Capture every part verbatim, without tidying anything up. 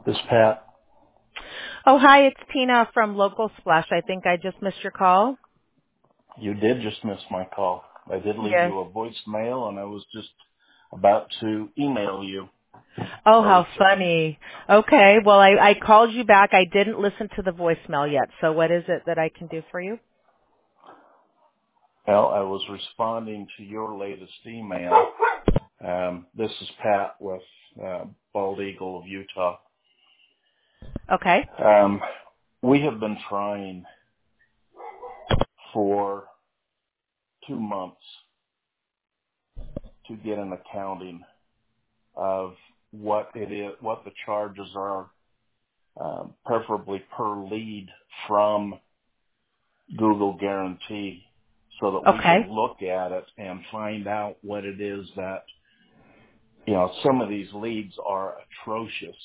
This Pat. Oh, hi, it's Tina from Local Splash. I think I just missed your call. You did just miss my call. I did leave Yes. you a voicemail, and I was just about to email you. Oh, Or how funny. Okay, well, I, I called you back. I didn't listen to the voicemail yet. So what is it that I can do for you? well, I was responding to your latest email. Um, this is Pat with uh, Bald Eagle of Utah. Okay. Um, we have been trying for two months to get an accounting of what it is, what the charges are, um, preferably per lead from Google Guarantee, so that we Okay. can look at it and find out what it is that, you know, some of these leads are atrocious.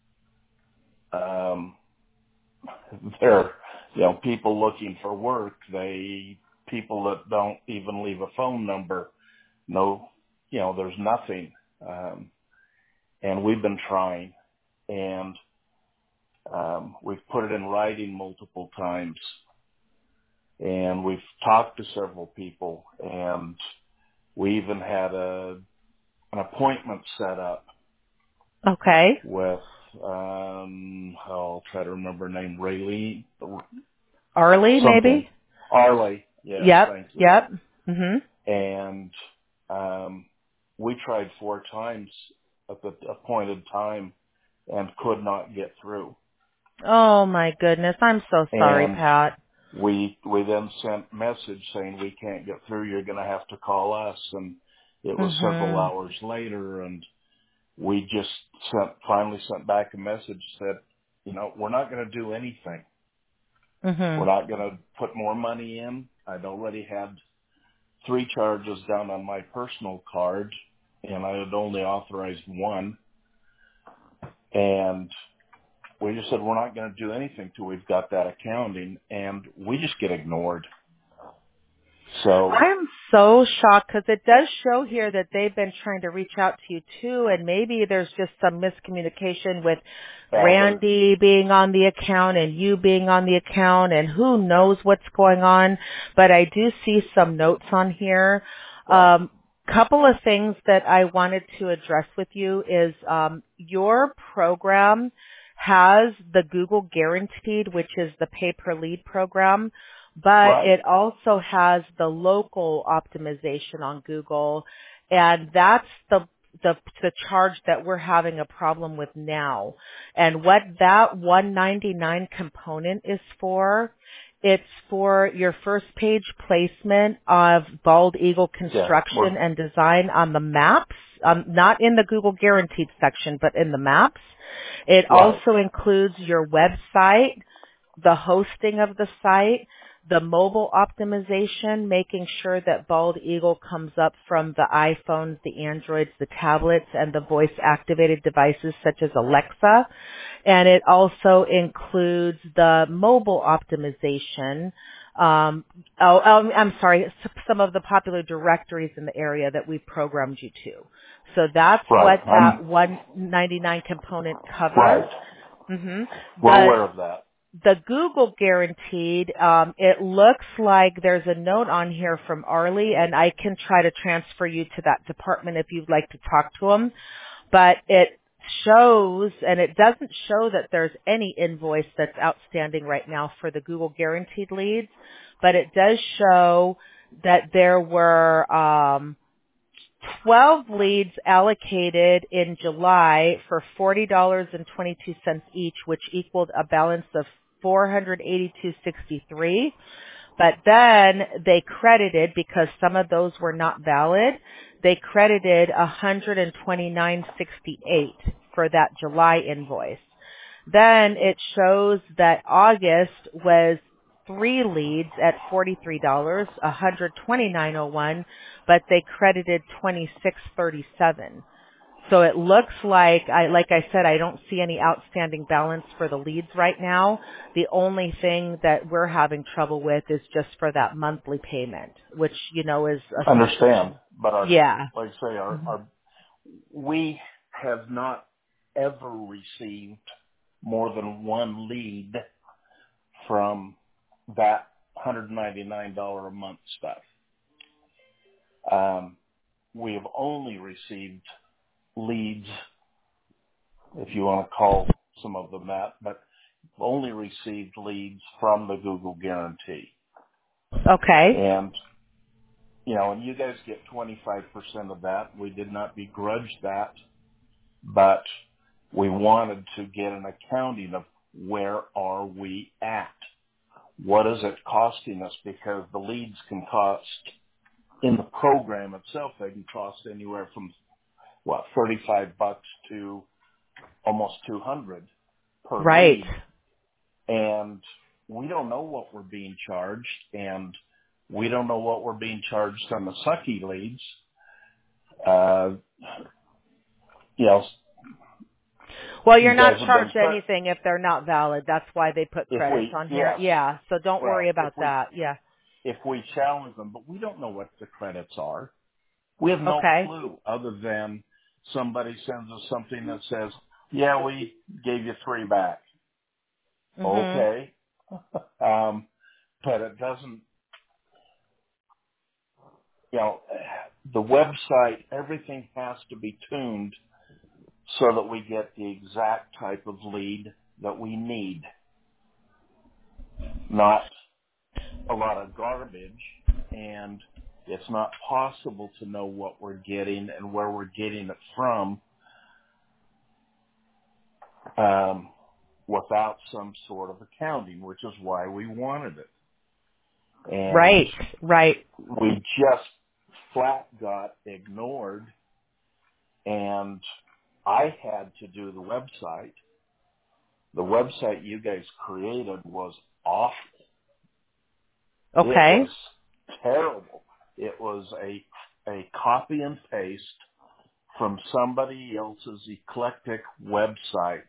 Um, they're, you know, people looking for work. They, people that don't even leave a phone number. No, you know, there's nothing. Um, and we've been trying, and um, we've put it in writing multiple times, and we've talked to several people, and we even had a an appointment set up Okay. with um I'll try to remember her name, Raylene Arlie, something. maybe? Arlie, yes, Yep. thank you. Yep. Mhm. And um we tried four times at the appointed time and could not get through. Oh my goodness. I'm so sorry, And Pat. we we then sent message saying we can't get through, you're gonna have to call us, and it was several Mhm. hours later, and we just sent, finally sent back a message, said, you know, we're not going to do anything. We're Mhm. not going to put more money in. I'd already had three charges down on my personal card, and I had only authorized one. And we just said, we're not going to do anything till we've got that accounting, and we just get ignored. So, I'm so shocked because it does show here that they've been trying to reach out to you too, and maybe there's just some miscommunication with well, there, Randy being on the account and you being on the account, and who knows what's going on. But I do see some notes on here. right, Um, couple of things that I wanted to address with you is um, your program has the Google Guaranteed, which is the pay per lead program, but right, it also has the local optimization on Google, and that's the the the charge that we're having a problem with now. And what that one ninety-nine component is for, it's for your first page placement of Bald Eagle yeah, we're, construction and design on the maps, um, not in the Google Guaranteed section, but in the maps. It right, also includes your website, the hosting of the site, the mobile optimization, making sure that Bald Eagle comes up from the iPhones, the Androids, the tablets, and the voice-activated devices such as Alexa. And it also includes the mobile optimization. Um, oh, oh, I'm sorry, s- some of the popular directories in the area that we programmed you to. So that's right. what that I'm, one ninety-nine component covers. right. hmm We're The aware of that. the Google Guaranteed, um, it looks like there's a note on here from Arlie, and I can try to transfer you to that department if you'd like to talk to them. But it shows, and it doesn't show that there's any invoice that's outstanding right now for the Google Guaranteed leads, but it does show that there were um, twelve leads allocated in July for forty dollars and twenty-two cents each, which equaled a balance of four hundred eighty-two dollars and sixty-three cents. But then they credited, because some of those were not valid, they credited one hundred twenty-nine dollars and sixty-eight cents for that July invoice. Then it shows that August was three leads at forty-three dollars, one hundred twenty-nine dollars and one cent, but they credited twenty-six dollars and thirty-seven cents. So it looks like, I, like I said, I don't see any outstanding balance for the leads right now. The only thing that we're having trouble with is just for that monthly payment, which, you know, is a Understand, subscription. but our, Yeah. like I say, our, hmm our, we have not ever received more than one lead from that one hundred ninety-nine dollars a month stuff. Um, we have only received leads, if you want to call some of them that, but only received leads from the Google Guarantee. Okay. And, you know, and you guys get twenty-five percent of that. We did not begrudge that, but we wanted to get an accounting of where are we at? What is it costing us? Because the leads can cost, in the program itself, they can cost anywhere from, what, thirty-five bucks to almost two hundred per Right. lead. And we don't know what we're being charged, and we don't know what we're being charged on the sucky leads. Uh, you know, Well, you you're not guys have been, charged anything if they're not valid. That's why they put if credits we, on here. yes, Yeah, so don't worry well, if about we, that. Yeah. if we challenge them, but we don't know what the credits are. We have no Okay. clue other than somebody sends us something that says, yeah, we gave you three back. Mhm. Okay. um, but it doesn't, you know, the website, everything has to be tuned so that we get the exact type of lead that we need, not a lot of garbage. And it's not possible to know what we're getting and where we're getting it from um, without some sort of accounting, which is why we wanted it. And Right. Right. we just flat got ignored, and I had to do the website. The website you guys created was awful. It Okay. was terrible. It was a a copy and paste from somebody else's eclectic website,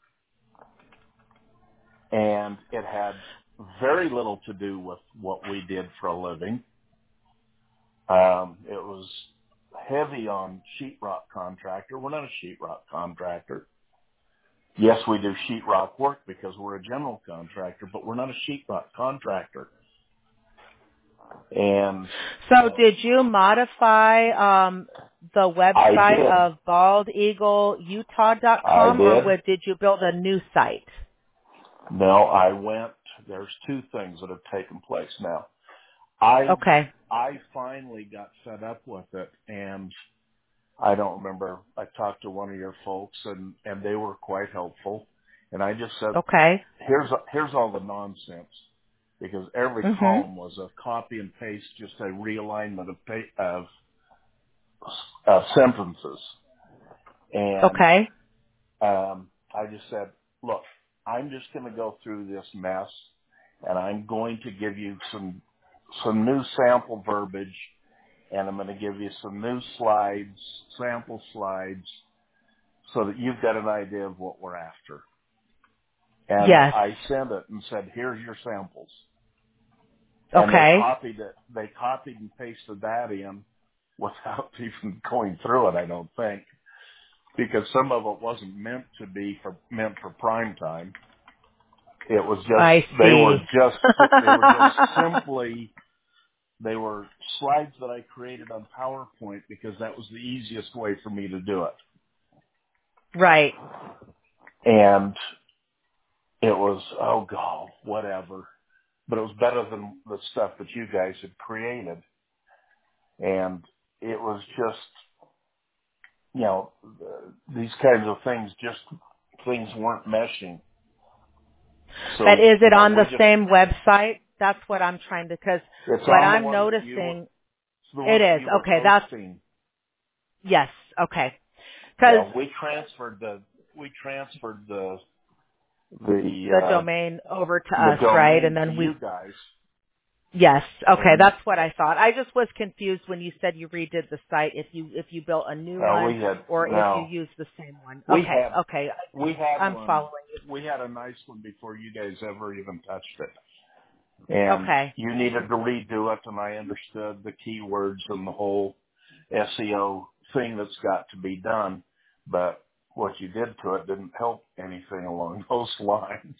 and it had very little to do with what we did for a living. Um, it was heavy on sheetrock contractor. We're not a sheetrock contractor. Yes, we do sheetrock work because we're a general contractor, but we're not a sheetrock contractor. And So did you modify um the I website did. of bald eagle utah dot I com, or did. what, did you build a new site? No, I went, there's two things that have taken place now. I, Okay. I finally got fed up with it, and I don't remember, I talked to one of your folks, and, and they were quite helpful. And I just said, Okay. here's, here's all the nonsense. Because every Mhm. column was a copy and paste, just a realignment of, pa- of, of sentences. And Okay. um, I just said, look, I'm just going to go through this mess, and I'm going to give you some some new sample verbiage, and I'm going to give you some new slides, sample slides, so that you've got an idea of what we're after. And Yes. I sent it and said, here's your samples. And they Okay. copied it. They copied and pasted that in without even going through it, I don't think, because some of it wasn't meant to be for meant for prime time. It was I just they were see. just they were just simply they were slides that I created on PowerPoint because that was the easiest way for me to do it. Right. And it was, oh God, whatever. But it was better than the stuff that you guys had created. And it was just, you know, these kinds of things, just things weren't meshing. But So, is you it know, on we the just, same website? That's what I'm trying to, because it's what on the I'm one that you were, noticing, it's the it one that is. you were Okay, that's, hosting. yes, okay. Because Yeah, we transferred the, we transferred the, the, the uh, domain over to the us, right? And domain to then we, you guys. yes, okay, And, that's what I thought. I just was confused when you said you redid the site, if you, if you built a new uh, one we had, or if you no, used the same one. we Okay, had, okay, we had I'm one, following you. we had a nice one before you guys ever even touched it. And Okay, you needed to redo it, and I understood the keywords and the whole S E O thing that's got to be done. But what you did to it didn't help anything along those lines.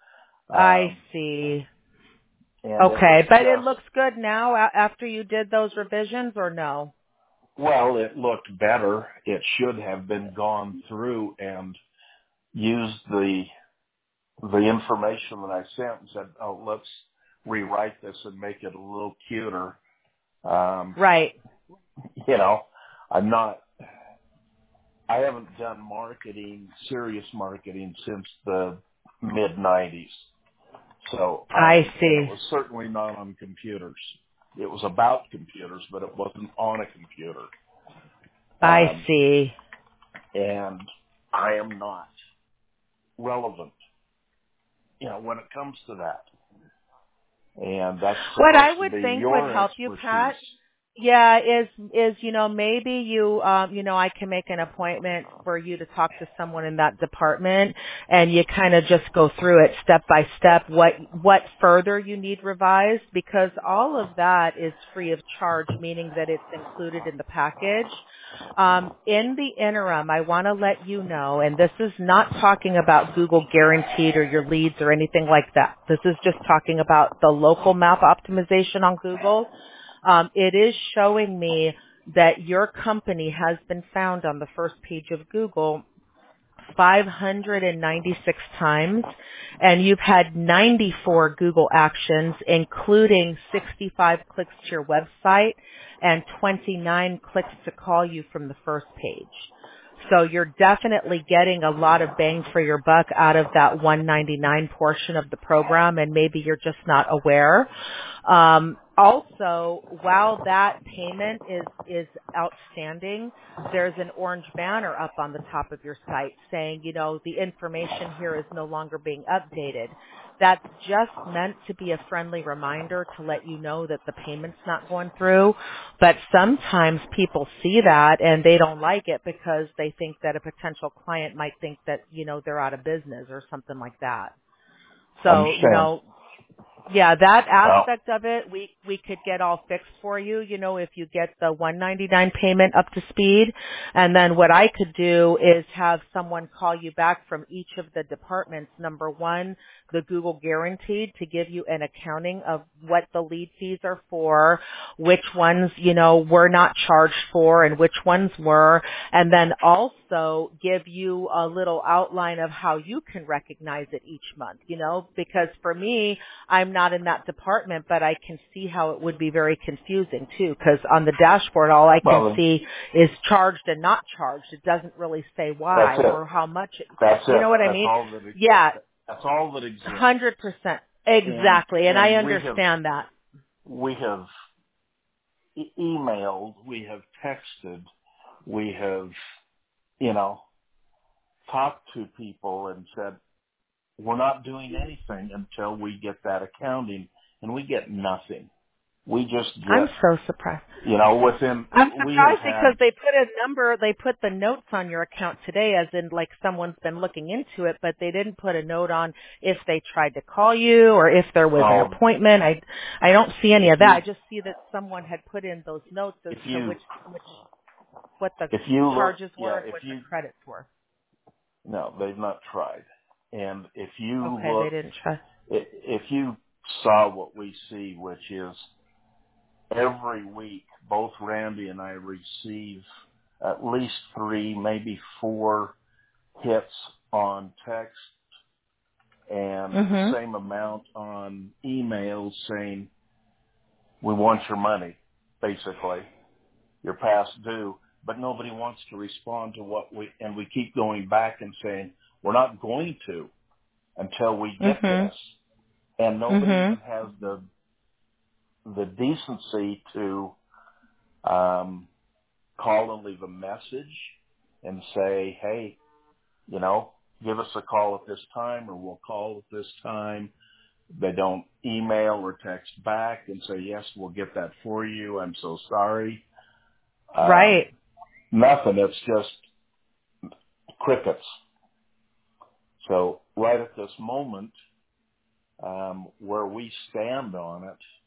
I Um, see. and it was Okay, but it just, looks good now a- after you did those revisions, or no? well, it looked better. It should have been gone through and used the the information that I sent and said, oh, let's rewrite this and make it a little cuter. Um, Right. you know, I'm not, I haven't done marketing, serious marketing since the mid nineties. So, I um, and it see. was certainly not on computers. It was about computers, but it wasn't on a computer. I Um, see. and I am not relevant, you know, when it comes to that. And that's What I supposed to would be think would your help you, expertise. Pat, yeah, is is you know maybe you um you know I can make an appointment for you to talk to someone in that department, and you kind of just go through it step by step what what further you need revised, because all of that is free of charge, meaning that it's included in the package. Um, in the interim, I want to let you know, and this is not talking about Google Guaranteed or your leads or anything like that. This is just talking about the local map optimization on Google. Um, it is showing me that your company has been found on the first page of Google five hundred ninety-six times, and you've had ninety-four Google actions, including sixty-five clicks to your website and twenty-nine clicks to call you from the first page. So you're definitely getting a lot of bang for your buck out of that one hundred ninety-nine portion of the program, and maybe you're just not aware. Um, also, while that payment is is outstanding, there's an orange banner up on the top of your site saying, you know, the information here is no longer being updated. That's just meant to be a friendly reminder to let you know that the payment's not going through. But sometimes people see that and they don't like it because they think that a potential client might think that, you know, they're out of business or something like that. So, you Understand? know, yeah, that Well, aspect of it, we we could get all fixed for you, you know, if you get the one hundred ninety-nine payment up to speed. And then what I could do is have someone call you back from each of the departments. Number one, the Google Guaranteed, to give you an accounting of what the lead fees are for, which ones, you know, were not charged for and which ones were, and then also give you a little outline of how you can recognize it each month, you know, because for me, I'm not in that department, but I can see how it would be very confusing too, because on the dashboard, all I can well, see is charged and not charged. It doesn't really say that's why it. or how much it, That's you know it. what I That's mean? all that. It, Yeah, that's all that exists. one hundred percent. And Exactly. And I and we have understand that. we have e- emailed, we have texted, we have you know talked to people and said we're not doing anything until we get that accounting, and we get nothing. We just I'm get so surprised. you know within I'm we have surprised because had they put a number, they put the notes on your account today as in like someone's been looking into it, but they didn't put a note on if they tried to call you or if there was an oh appointment. I, I don't see any if of that. you I just see that someone had put in those notes as if to you which, which, what the if you look charges were yeah and if what the you credits were. no they've not tried, and if you Okay, they look didn't trust. i- if you saw what we see, which is every week both Randy and I receive at least three, maybe four hits on text and the Mhm. same amount on emails saying, we want your money, basically. You're past due. But nobody wants to respond to what we, and we keep going back and saying, we're not going to until we get Mhm. this. And nobody Mhm. even has the, the decency to, um, call and leave a message and say, hey, you know, give us a call at this time or we'll call at this time. They don't email or text back and say, yes, we'll get that for you. I'm so sorry. Um, Right. nothing. It's just crickets. So right at this moment, um, where we stand on it,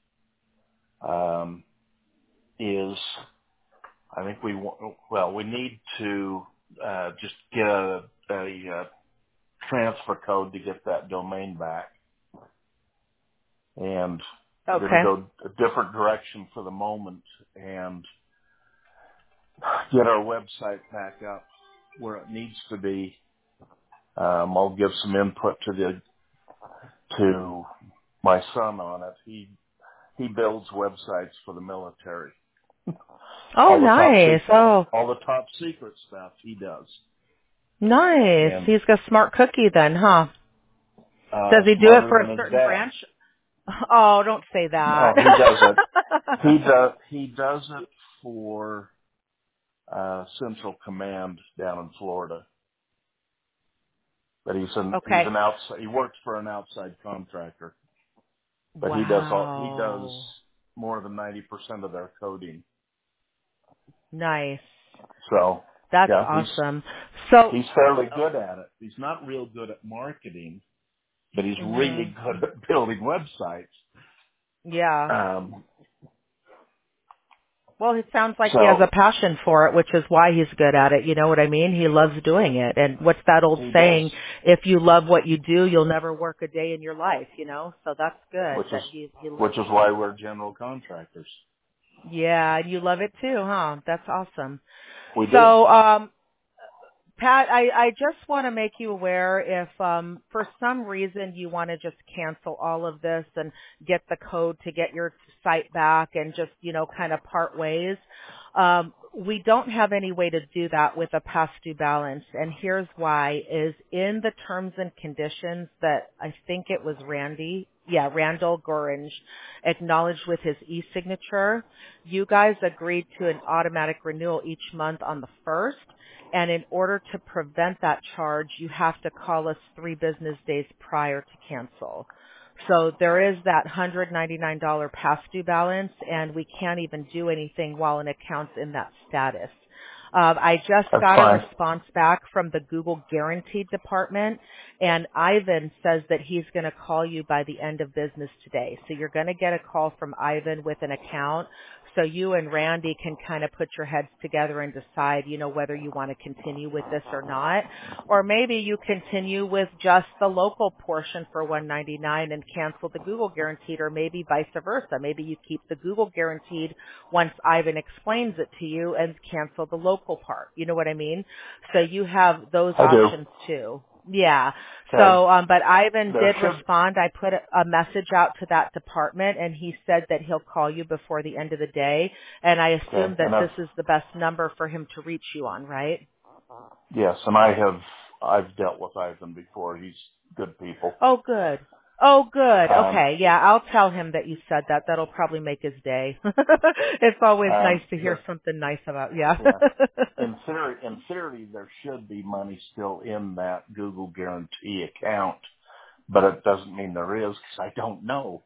um, is I think we, wa- well, we need to uh, just get a, a, uh transfer code to get that domain back, and we're going to Okay. go a different direction for the moment and get our website back up where it needs to be. Um, I'll give some input to the to my son on it. He he builds websites for the military. Oh, All the top nice. secret, Oh, all the top secret stuff he does. nice. And He's a smart cookie then, huh? uh, Does he do it smarter for a than his certain dad. branch? Oh, don't say that. No, he does it. He does he does it for uh, Central Command down in Florida. But he's an he's Okay. an outside. He works for an outside contractor. But he does all he does Wow. more than ninety percent of their coding. Nice. So That's yeah, he's awesome. So, he's fairly good at it. He's not real good at marketing, but he's mhm. really good at building websites. Yeah. Um, Well, it sounds like he has so a passion for it, which is why he's good at it. You know what I mean? He loves doing it. And what's that old he does, saying? If you love what you do, you'll never work a day in your life, you know? So that's good which is that he, he loves which is it. why we're general contractors. Yeah, and you love it too, huh? That's awesome. We do. So, um, Pat, I, I just want to make you aware if um, for some reason you want to just cancel all of this and get the code to get your site back and just, you know, kind of part ways, um, we don't have any way to do that with a past due balance. And here's why is in the terms and conditions that I think it was Randy, yeah, Randall Gorange acknowledged with his e-signature, you guys agreed to an automatic renewal each month on the first. And in order to prevent that charge, you have to call us three business days prior to cancel. So there is that one hundred ninety-nine dollars past due balance, and we can't even do anything while an account's in that status. Um, I just That's got a fine. response back from the Google Guaranteed department, and Ivan says that he's going to call you by the end of business today. So you're going to get a call from Ivan with an account. So you and Randy can kind of put your heads together and decide, you know, whether you want to continue with this or not. Or maybe you continue with just the local portion for one ninety-nine and cancel the Google Guaranteed, or maybe vice versa. Maybe you keep the Google Guaranteed once Ivan explains it to you and cancel the local part. You know what I mean? So you have those I do. options too. Yeah. Okay. So, um, but Ivan There did should. respond. I put a, a message out to that department, and he said that he'll call you before the end of the day. And I Okay. assume that And I've this is the best number for him to reach you on, right? yes, and I have I've dealt with Ivan before. He's good people. Oh, good. Oh, good. Um, Okay. Yeah, I'll tell him that you said that. That'll probably make his day. It's always nice um, to the, hear something nice about, yeah. yeah. In theory, in theory, there should be money still in that Google Guarantee account, but it doesn't mean there is because I don't know.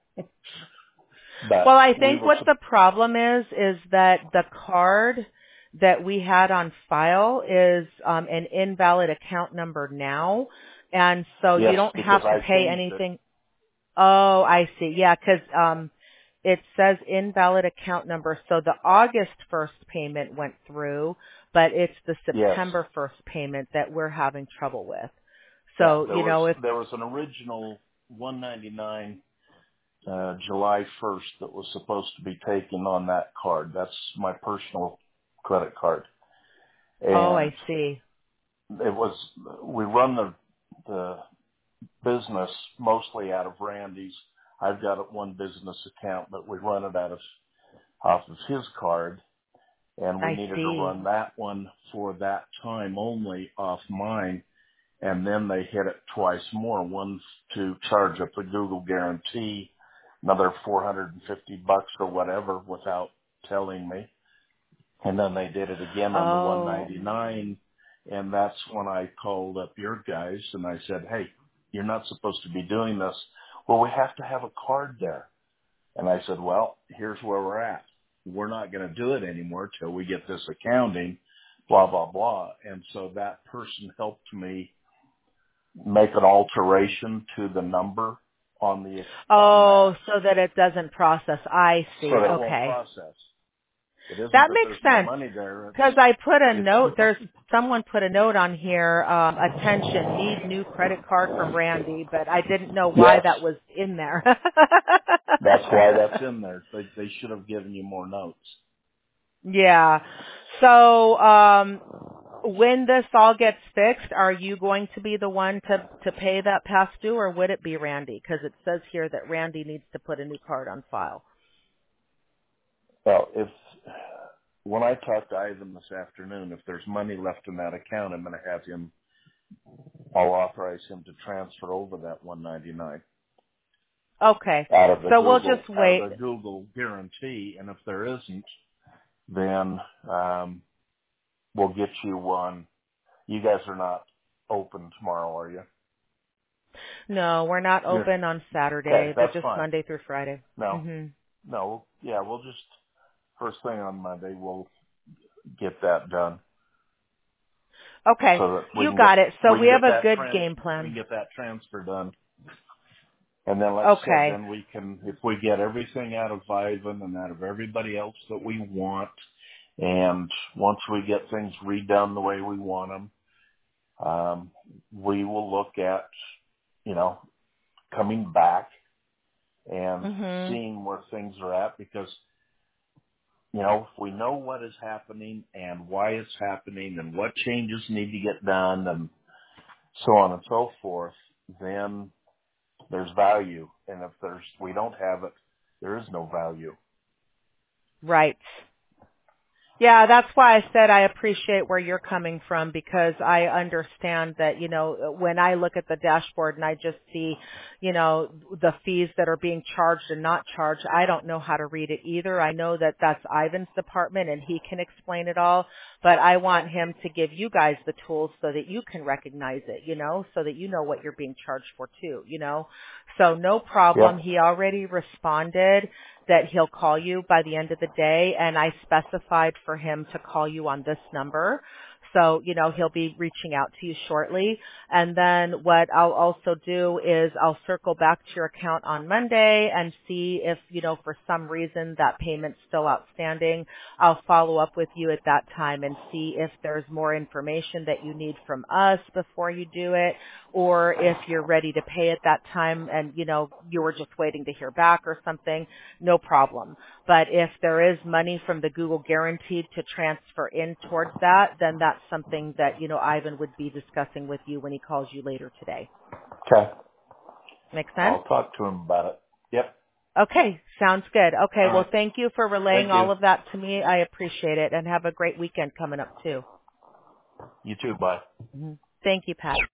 Well, But I we think were, what sup- the problem is, is that the card that we had on file is um, an invalid account number now. And so you yes, don't because have to I pay changed it. anything. Oh, I see. Yeah, because um, it says invalid account number. So the August first payment went through, but it's the Yes, September first payment that we're having trouble with. yeah, So, there you was know, if, there was an original one ninety-nine uh, July first that was supposed to be taken on that card. That's my personal credit card, oh, and I see. it was we run the the business mostly out of Randy's. I've got one business account, but we run it out of off of his card, and we I needed to see. run that one for that time only off mine. And then they hit it twice more, one to charge up the Google Guarantee, another four hundred fifty bucks or whatever without telling me. And then they did it again on the Oh. one ninety-nine. And that's when I called up your guys and I said, hey, you're not supposed to be doing this. Well, we have to have a card there. And I said, well, here's where we're at. We're not going to do it anymore till we get this accounting, blah, blah, blah. And so that person helped me make an alteration to the number on the, on that Oh, so that it doesn't process. I so see. that it won't Okay. process. It isn't That that makes there's no sense. money there. It's, Because I put a it's note, there's someone put a note on here, um, attention, need new credit card from Randy, but I didn't know why yes, that was in there. that's why that's in there. They, they should have given you more notes. Yeah. So, um, when this all gets fixed, are you going to be the one to, to pay that past due, or would it be Randy? Because it says here that Randy needs to put a new card on file. Well, if when I talk to Ivan this afternoon, if there's money left in that account, I'm going to have him. I'll authorize him to transfer over that one ninety-nine Okay. out of the So we'll Google just out wait. of the Google guarantee, and if there isn't, then um, we'll get you one. You guys are not open tomorrow, are you? No, we're not You're, open on Saturday. okay, We're that's just fine. Monday through Friday. No, hmm no, yeah, we'll just first thing on Monday we'll get that done Okay. so that we You can get got it. So we we can have get a that good trans game we can plan. get that transfer done. And then, like I said, Okay. then we can, if we get everything out of Ivan and out of everybody else that we want, and once we get things redone the way we want them, um, we will look at, you know, coming back and Mhm. seeing where things are at, because, you know, if we know what is happening and why it's happening and what changes need to get done and so on and so forth, then there's value. And if there's, we don't have it, there is no value. Right. Yeah, that's why I said I appreciate where you're coming from, because I understand that, you know, when I look at the dashboard and I just see, you know, the fees that are being charged and not charged, I don't know how to read it either. I know that that's Ivan's department and he can explain it all, but I want him to give you guys the tools so that you can recognize it, you know, so that you know what you're being charged for too, you know. So no problem. Yep. He already responded that he'll call you by the end of the day, and I specified for him to call you on this number. So, you know, he'll be reaching out to you shortly. And then what I'll also do is I'll circle back to your account on Monday and see if, you know, for some reason that payment's still outstanding. I'll follow up with you at that time and see if there's more information that you need from us before you do it, or if you're ready to pay at that time and, you know, you were just waiting to hear back or something, no problem. But if there is money from the Google Guaranteed to transfer in towards that, then that's something that, you know, Ivan would be discussing with you when he calls you later today. Okay. Make sense? I'll talk to him about it. Yep. Okay, sounds good. Okay, All well, right. thank you for relaying Thank you. all of that to me. I appreciate it, and have a great weekend coming up too. You too. Bye. Mhm. Thank you, Pat.